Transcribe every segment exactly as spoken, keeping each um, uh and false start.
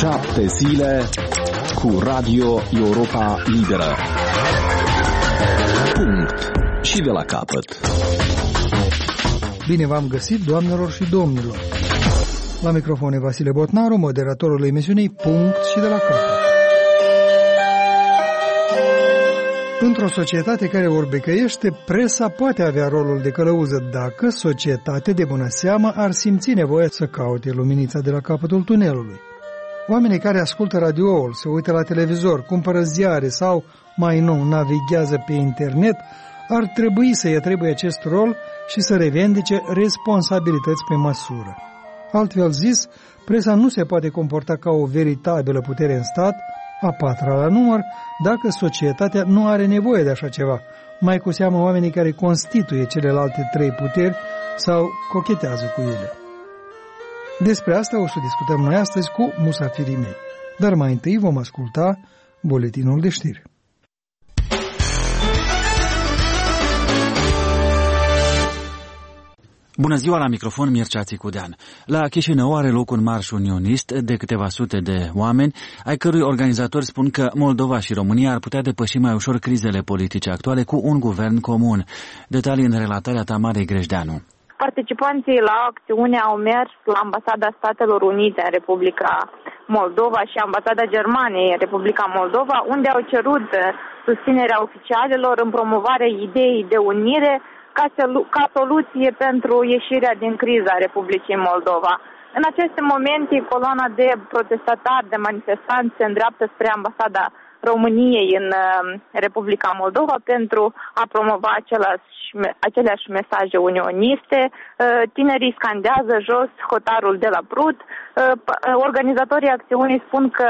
Șapte zile cu Radio Europa Liberă. Punct. Și de la capăt. Bine v-am găsit, doamnelor și domnilor. La microfon e Vasile Botnaru, moderatorul emisiunii Punct și de la capăt. Într-o societate care orbecăiește, presa poate avea rolul de călăuză dacă societatea de bună seamă ar simți nevoia să caute luminița de la capătul tunelului. Oamenii care ascultă radioul, se uită la televizor, cumpără ziare sau, mai nou, navighează pe internet, ar trebui să-i atribuie acest rol și să revendice responsabilități pe măsură. Altfel zis, presa nu se poate comporta ca o veritabilă putere în stat, a patra la număr, dacă societatea nu are nevoie de așa ceva, mai cu seamă oamenii care constituie celelalte trei puteri sau cochetează cu ele. Despre asta o să discutăm noi astăzi cu musafirii mei, dar mai întâi vom asculta buletinul de știri. Bună ziua, la microfon Mircea Țicudean. La Chișinău are loc un marș unionist de câteva sute de oameni, ai cărui organizatori spun că Moldova și România ar putea depăși mai ușor crizele politice actuale cu un guvern comun. Detalii în relatarea Tamarei Grejdeanu. Participanții la acțiune au mers la Ambasada Statelor Unite în Republica Moldova și Ambasada Germaniei în Republica Moldova, unde au cerut susținerea oficialilor în promovarea ideii de unire ca, ca soluție pentru ieșirea din criza Republicii Moldova. În aceste momente, coloana de protestatari, de manifestanți se îndreaptă spre Ambasada României în Republica Moldova pentru a promova același, aceleași mesaje unioniste. Tinerii scandează jos hotarul de la Prut. Organizatorii acțiunii spun că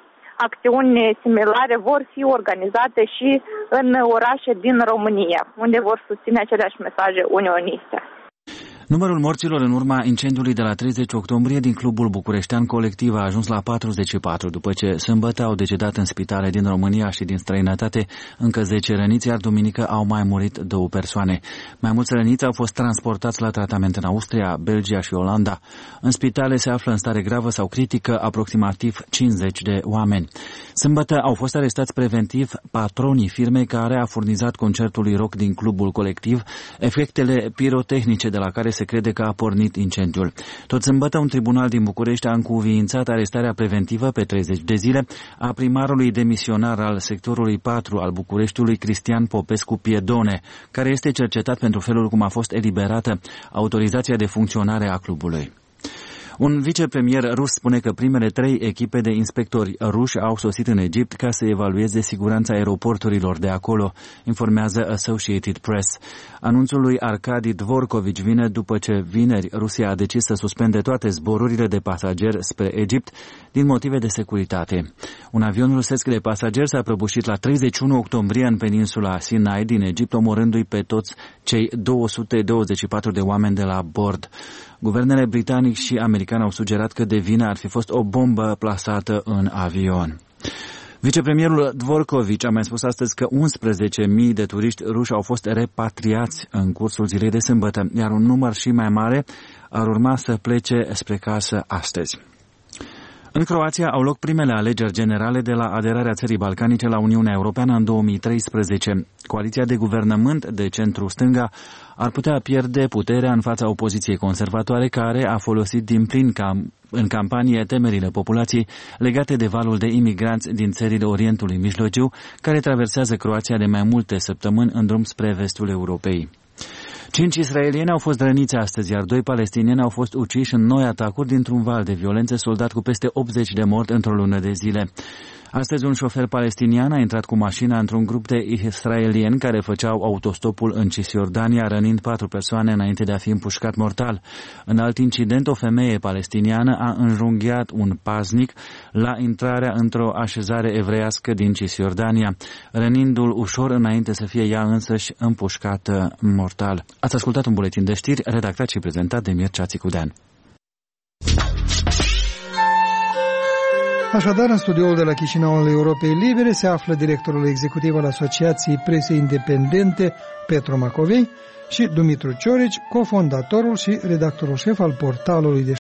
acțiuni similare vor fi organizate și în orașe din România, unde vor susține aceleași mesaje unioniste. Numărul morților în urma incendiului de la treizeci octombrie din clubul bucureștean Colectiv a ajuns la patruzeci și patru, după ce sâmbătă au decedat în spitale din România și din străinătate încă zece răniți, iar duminică au mai murit două persoane. Mai mulți răniți au fost transportați la tratament în Austria, Belgia și Olanda. În spitale se află în stare gravă sau critică aproximativ cincizeci de oameni. Sâmbătă au fost arestați preventiv patronii firmei care a furnizat concertului rock din clubul Colectiv efectele pirotehnice de la care se crede că a pornit incendiul. Tot sâmbătă, un tribunal din București a încuviințat arestarea preventivă pe treizeci de zile a primarului demisionar al sectorului patru al Bucureștiului, Cristian Popescu Piedone, care este cercetat pentru felul cum a fost eliberată autorizația de funcționare a clubului. Un vicepremier rus spune că primele trei echipe de inspectori ruși au sosit în Egipt ca să evalueze siguranța aeroporturilor de acolo, informează Associated Press. Anunțul lui Arkady Dvorkovic vine după ce vineri Rusia a decis să suspende toate zborurile de pasageri spre Egipt din motive de securitate. Un avion rusesc de pasageri s-a prăbușit la treizeci și unu octombrie în peninsula Sinai din Egipt, omorându-i pe toți cei două sute douăzeci și patru de oameni de la bord. Guvernele britanic și american au sugerat că de vină ar fi fost o bombă plasată în avion. Vicepremierul Dvorkovic a mai spus astăzi că unsprezece mii de turiști ruși au fost repatriați în cursul zilei de sâmbătă, iar un număr și mai mare ar urma să plece spre casă astăzi. În Croația au loc primele alegeri generale de la aderarea țării balcanice la Uniunea Europeană în două mii treisprezece. Coaliția de guvernământ de centru-stânga ar putea pierde puterea în fața opoziției conservatoare, care a folosit din plin cam, în campanie temerile populației legate de valul de imigranți din țările Orientului Mijlociu, care traversează Croația de mai multe săptămâni în drum spre vestul Europei. Cinci israelieni au fost răniți astăzi, iar doi palestinieni au fost uciși în noi atacuri dintr-un val de violențe soldat cu peste optzeci de morți într-o lună de zile. Astăzi, un șofer palestinian a intrat cu mașina într-un grup de israelieni care făceau autostopul în Cisjordania, rănind patru persoane înainte de a fi împușcat mortal. În alt incident, o femeie palestiniană a înjunghiat un paznic la intrarea într-o așezare evreiască din Cisjordania, rănindu-l ușor înainte să fie ea însăși împușcată mortal. Ați ascultat un buletin de știri redactat și prezentat de Mircea Țicudean. Așadar, în studioul de la Chișinău al Europei Libere se află directorul executiv al Asociației Presei Independente, Petru Macovei, și Dumitru Ciorici, cofondatorul și redactorul șef al portalului de